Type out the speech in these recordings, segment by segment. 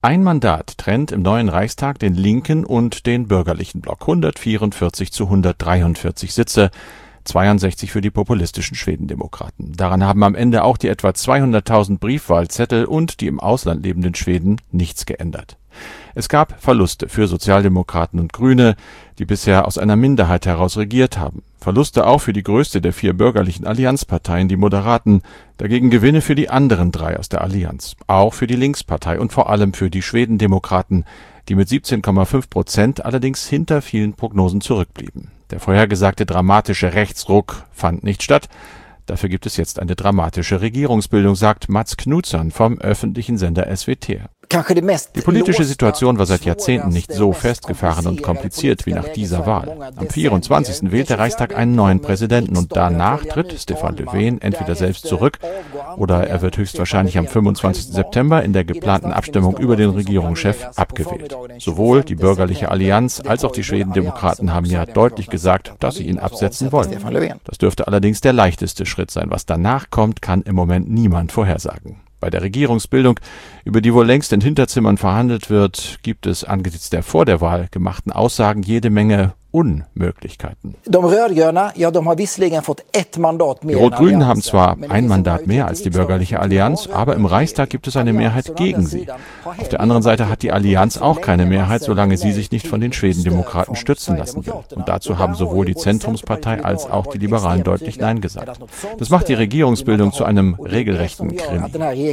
Ein Mandat trennt im neuen Reichstag den linken und den bürgerlichen Block. 144 zu 143 Sitze, 62 für die populistischen Schwedendemokraten. Daran haben am Ende auch die etwa 200.000 Briefwahlzettel und die im Ausland lebenden Schweden nichts geändert. Es gab Verluste für Sozialdemokraten und Grüne, die bisher aus einer Minderheit heraus regiert haben. Verluste auch für die größte der 4 bürgerlichen Allianzparteien, die Moderaten. Dagegen Gewinne für die anderen 3 aus der Allianz. Auch für die Linkspartei und vor allem für die Schwedendemokraten, die mit 17,5% allerdings hinter vielen Prognosen zurückblieben. Der vorhergesagte dramatische Rechtsruck fand nicht statt. Dafür gibt es jetzt eine dramatische Regierungsbildung, sagt Mats Knutsson vom öffentlichen Sender SVT. Die politische Situation war seit Jahrzehnten nicht so festgefahren und kompliziert wie nach dieser Wahl. Am 24. wählt der Reichstag einen neuen Präsidenten und danach tritt Stefan Löfven entweder selbst zurück oder er wird höchstwahrscheinlich am 25. September in der geplanten Abstimmung über den Regierungschef abgewählt. Sowohl die bürgerliche Allianz als auch die Schwedendemokraten haben ja deutlich gesagt, dass sie ihn absetzen wollen. Das dürfte allerdings der leichteste Schritt sein. Was danach kommt, kann im Moment niemand vorhersagen. Bei der Regierungsbildung, über die wohl längst in Hinterzimmern verhandelt wird, gibt es angesichts der vor der Wahl gemachten Aussagen jede Menge Unmöglichkeiten. Die Rot-Grünen haben zwar ein Mandat mehr als die bürgerliche Allianz, aber im Reichstag gibt es eine Mehrheit gegen sie. Auf der anderen Seite hat die Allianz auch keine Mehrheit, solange sie sich nicht von den Schwedendemokraten stützen lassen will. Und dazu haben sowohl die Zentrumspartei als auch die Liberalen deutlich Nein gesagt. Das macht die Regierungsbildung zu einem regelrechten Krimi,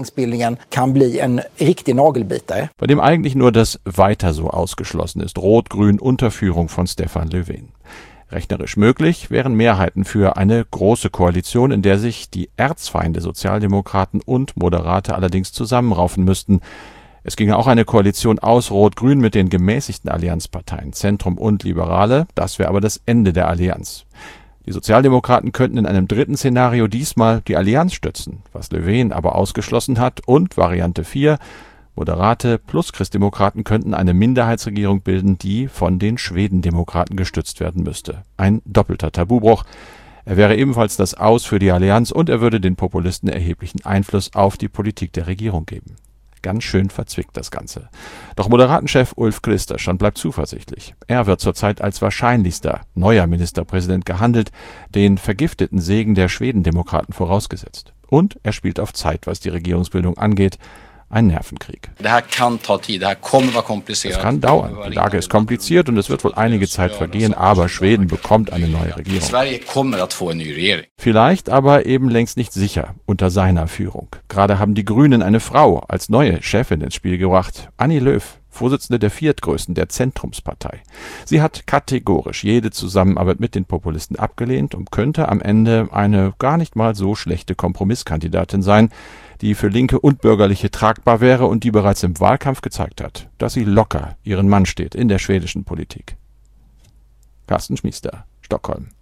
bei dem eigentlich nur das Weiter so ausgeschlossen ist. Rot-Grün unter Führung von Stefan Löfven. Rechnerisch möglich wären Mehrheiten für eine große Koalition, in der sich die Erzfeinde Sozialdemokraten und Moderate allerdings zusammenraufen müssten. Es ginge auch eine Koalition aus Rot-Grün mit den gemäßigten Allianzparteien, Zentrum und Liberale. Das wäre aber das Ende der Allianz. Die Sozialdemokraten könnten in einem dritten Szenario diesmal die Allianz stützen, was Löfven aber ausgeschlossen hat. Und Variante 4, Moderate plus Christdemokraten könnten eine Minderheitsregierung bilden, die von den Schwedendemokraten gestützt werden müsste. Ein doppelter Tabubruch. Er wäre ebenfalls das Aus für die Allianz und er würde den Populisten erheblichen Einfluss auf die Politik der Regierung geben. Ganz schön verzwickt das Ganze. Doch Moderatenchef Ulf Kristersson bleibt zuversichtlich. Er wird zurzeit als wahrscheinlichster neuer Ministerpräsident gehandelt, den vergifteten Segen der Schwedendemokraten vorausgesetzt. Und er spielt auf Zeit, was die Regierungsbildung angeht. Ein Nervenkrieg. Es kann dauern. Die Lage ist kompliziert und es wird wohl einige Zeit vergehen, aber Schweden bekommt eine neue Regierung. Vielleicht aber eben längst nicht sicher unter seiner Führung. Gerade haben die Grünen eine Frau als neue Chefin ins Spiel gebracht, Annie Lööf, Vorsitzende der viertgrößten, der Zentrumspartei. Sie hat kategorisch jede Zusammenarbeit mit den Populisten abgelehnt und könnte am Ende eine gar nicht mal so schlechte Kompromisskandidatin sein, die für Linke und Bürgerliche tragbar wäre und die bereits im Wahlkampf gezeigt hat, dass sie locker ihren Mann steht in der schwedischen Politik. Carsten Schmiester, Stockholm.